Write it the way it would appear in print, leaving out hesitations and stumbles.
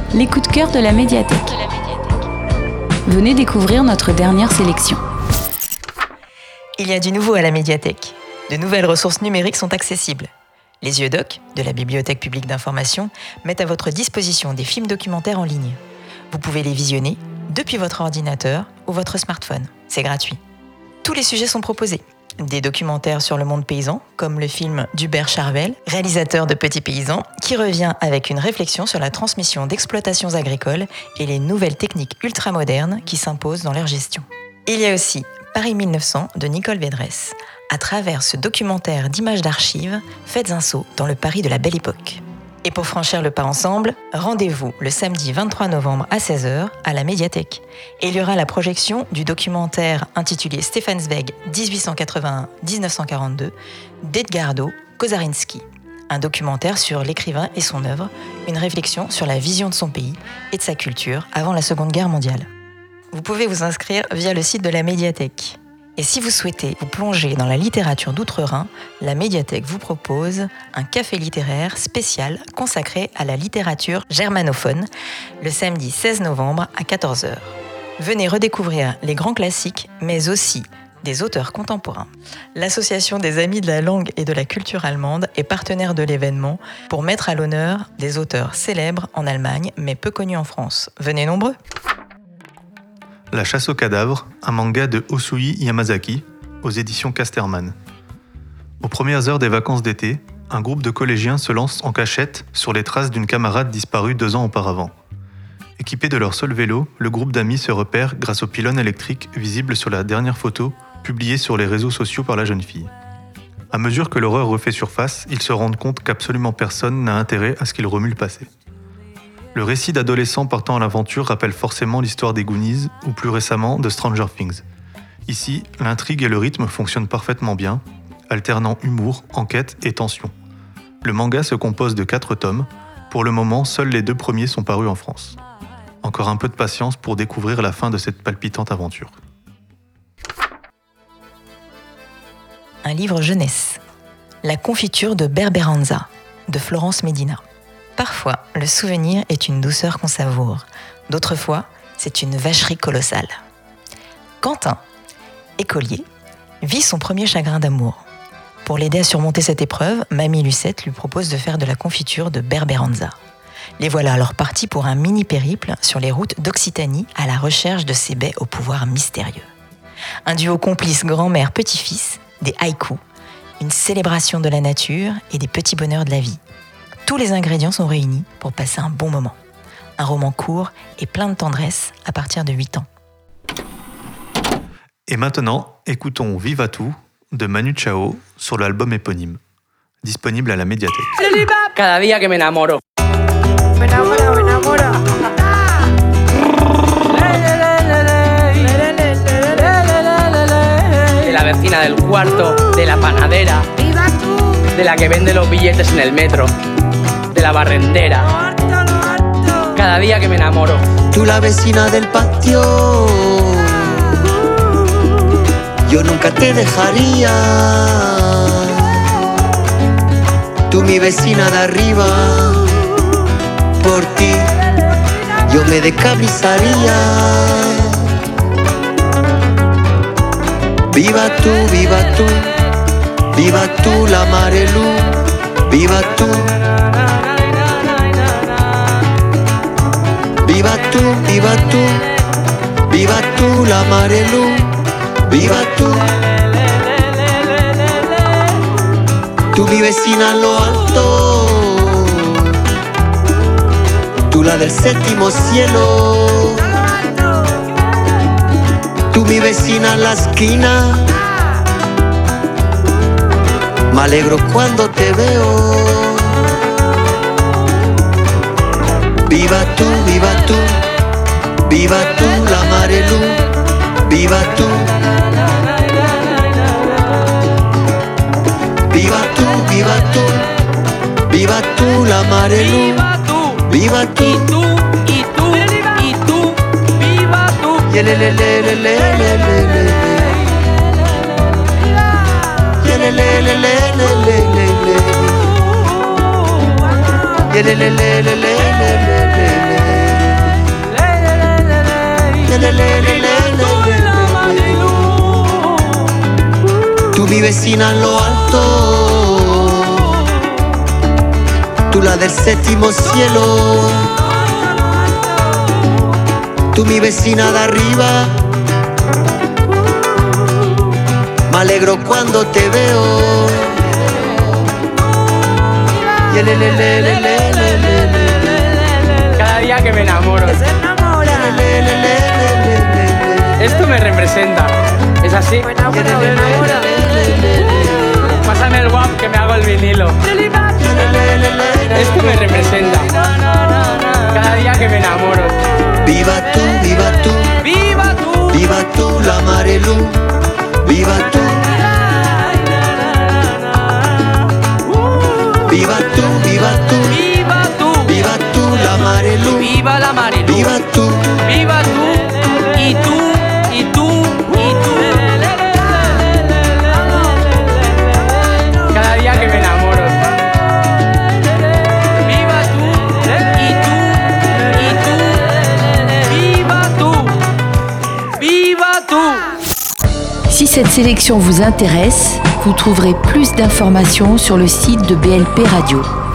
les coups de cœur de la médiathèque. Venez découvrir notre dernière sélection. Il y a du nouveau à la médiathèque. De nouvelles ressources numériques sont accessibles. Les yeux doc, de la Bibliothèque publique d'information, mettent à votre disposition des films documentaires en ligne. Vous pouvez les visionner depuis votre ordinateur ou votre smartphone. C'est gratuit. Tous les sujets sont proposés. Des documentaires sur le monde paysan, comme le film d'Hubert Charvel, réalisateur de Petits paysans, qui revient avec une réflexion sur la transmission d'exploitations agricoles et les nouvelles techniques ultramodernes qui s'imposent dans leur gestion. Il y a aussi Paris 1900 de Nicole Védresse. À travers ce documentaire d'images d'archives, faites un saut dans le Paris de la Belle Époque. Et pour franchir le pas ensemble, rendez-vous le samedi 23 novembre à 16h à la médiathèque. Et il y aura la projection du documentaire intitulé Stefan Zweig 1881-1942 d'Edgardo Kozarinski. Un documentaire sur l'écrivain et son œuvre, une réflexion sur la vision de son pays et de sa culture avant la Seconde Guerre mondiale. Vous pouvez vous inscrire via le site de la médiathèque. Et si vous souhaitez vous plonger dans la littérature d'Outre-Rhin, la médiathèque vous propose un café littéraire spécial consacré à la littérature germanophone le samedi 16 novembre à 14h. Venez redécouvrir les grands classiques, mais aussi des auteurs contemporains. L'Association des Amis de la langue et de la culture allemande est partenaire de l'événement pour mettre à l'honneur des auteurs célèbres en Allemagne, mais peu connus en France. Venez nombreux! La chasse aux cadavres, un manga de Usui Yamazaki, aux éditions Casterman. Aux premières heures des vacances d'été, un groupe de collégiens se lance en cachette sur les traces d'une camarade disparue 2 ans auparavant. Équipés de leur seul vélo, le groupe d'amis se repère grâce au pylône électrique visible sur la dernière photo publiée sur les réseaux sociaux par la jeune fille. À mesure que l'horreur refait surface, ils se rendent compte qu'absolument personne n'a intérêt à ce qu'ils remuent le passé. Le récit d'adolescents partant à l'aventure rappelle forcément l'histoire des Goonies ou plus récemment de Stranger Things. Ici, l'intrigue et le rythme fonctionnent parfaitement bien, alternant humour, enquête et tension. Le manga se compose de 4 tomes. Pour le moment, seuls les 2 premiers sont parus en France. Encore un peu de patience pour découvrir la fin de cette palpitante aventure. Un livre jeunesse. La confiture de Berberanza, de Florence Medina. Parfois, le souvenir est une douceur qu'on savoure. D'autres fois, c'est une vacherie colossale. Quentin, écolier, vit son premier chagrin d'amour. Pour l'aider à surmonter cette épreuve, Mamie Lucette lui propose de faire de la confiture de Berberanza. Les voilà alors partis pour un mini-périple sur les routes d'Occitanie à la recherche de ces baies au pouvoir mystérieux. Un duo complice grand-mère-petit-fils, des haïkus, une célébration de la nature et des petits bonheurs de la vie. Tous les ingrédients sont réunis pour passer un bon moment. Un roman court et plein de tendresse à partir de 8 ans. Et maintenant, écoutons Viva Tu de Manu Chao sur l'album éponyme, disponible à la médiathèque. Cada día que me enamoro. Me enamoro. De la vecina del cuarto, de la panadera, de la que vende los billetes en el metro, de la barrendera. Cada día que me enamoro. Tú la vecina del patio, yo nunca te dejaría. Tú mi vecina de arriba, por ti yo me descamisaría. Viva tú, viva tú, viva tú la Marelú, viva tú. Viva tú, viva tú, viva tú la Marelú, viva tú. Tú mi vecina en lo alto, tú la del séptimo cielo. Tú mi vecina en la esquina, me alegro cuando te veo. Viva tú, viva tú, viva tú la Marelú, viva tú. Viva tú, viva tú, viva tú la Marelú, viva tú. Y tú, viva tú. Tú mi vecina en lo alto, tú la del séptimo cielo, tú mi vecina de arriba, me alegro cuando te veo. Cada día que me enamoro. Esto me representa. ¿Es así? Pásame el WAP que me hago el vinilo. Esto me representa. Cada día que me enamoro. Viva tú, viva tú, ¡Viva tú! viva tú la Marelú, viva tú. Viva tú, viva tú, ¡Viva tú! viva tú la Marelú, ¡Viva la Marilu! viva tú. ¡Viva tú! Y tú, y tú, y tú. Cada día que me enamoro. ¡Viva tú! Y tú, y tú. ¡Viva tú! ¡Viva tú! Si cette sélection vous intéresse, vous trouverez plus d'informations sur le site de BLP Radio.